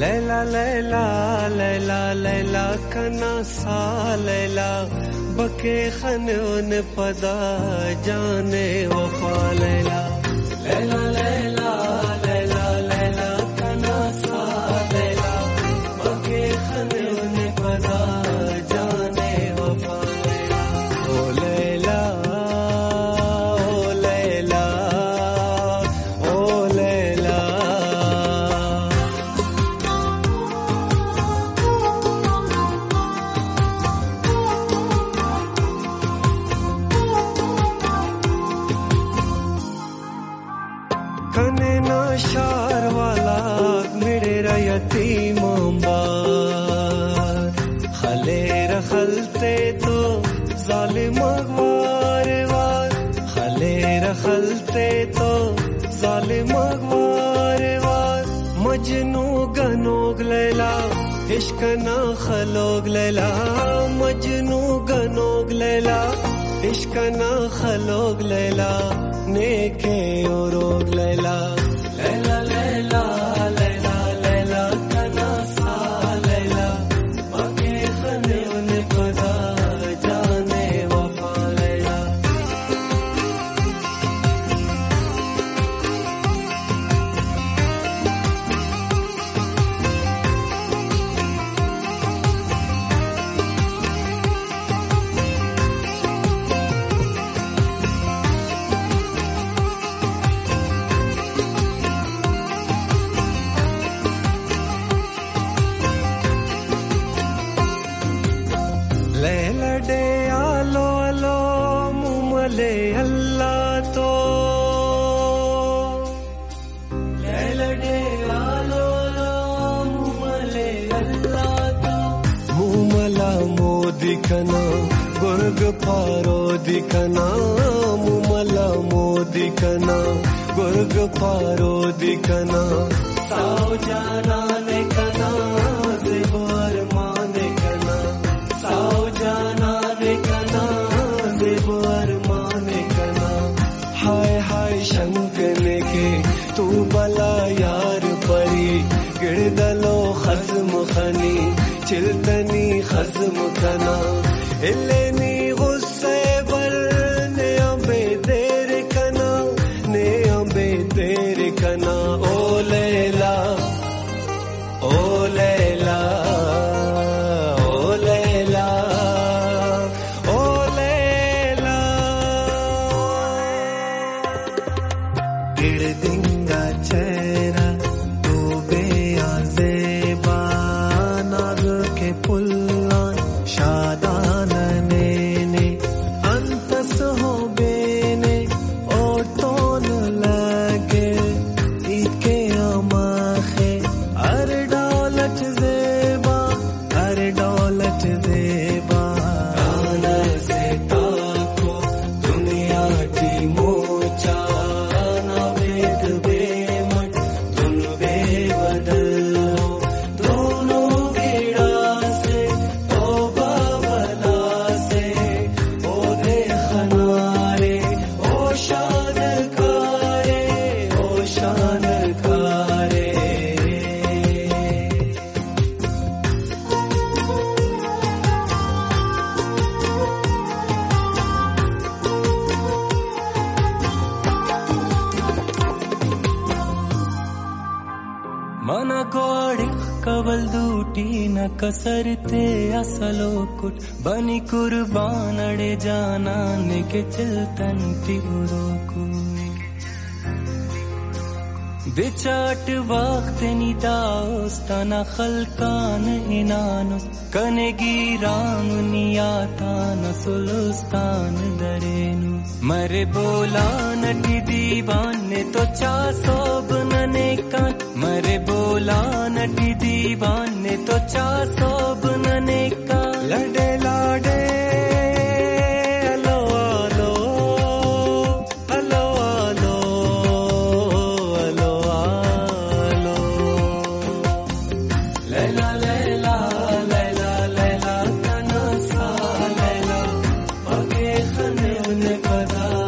लैला लैला लैला लैला कना सा लैला बके खनोन पदा जाने वफा लैला लैला लैला लैला लैला कना सा लैला बके खनोन पदा जाने वफा लैला ओ लैला कने ना शार वाला मेरे यतीमों बार खले रखलते तो जालिम अगवार वार खले रखलते तो जालिम अगवार वार मजनू गनोग लैला इश्क ना खलोग लैला मजनू गनोग लैला इश्क ना खलोग लैला नेके ओरोग लैला लैला लैला लैला लैला कना सा लैला बके खनोन पदा जाने वफा लैला लैला डे आलो आलो मुमले अल्लाह तो लैला डे आलो आलो मुमले अल्लाह तो मुमला मोदी कना गुर्ग पारो दिखना मुमला मोदी कना गुर्ग पारो दिखना साओ जाना ने कना देवर माने कना साओ जाना ने कना देवर माने कना हाय हाय शंकने के तू बला यार परी गिरदलो खस्म खनी चिलतनी खस्म खना इलेनी गुस्से बर ने अबे देर कना ने अबे देर कना ओ लैला ओ लैला गिरदिंगा चेहरा तू बेआज़ेबा नाग के पुल्लान शादान ने अंतस हो बेने और तोन लगे इके अमाखे हर दौलत ज़ेबा हर दौलत ज़ेबा आना से ताको दुनिया की मोचा मन कोड़ी कवल दूटी न कसरते असलो कुट बनी कुर्बान अड़े जाना निके चिलतन टिगुरोकु बिचाट वक्त निदाओस तना खलकान इनानुस कनेगी रांग नियातान सुलुस्तान दरेनु मरे बोला नटी दीवाने तो चा सोब नने का मरे बोला नटी दीवाने तो चा सोब नने का लड़े लाडे खने उन्हें पता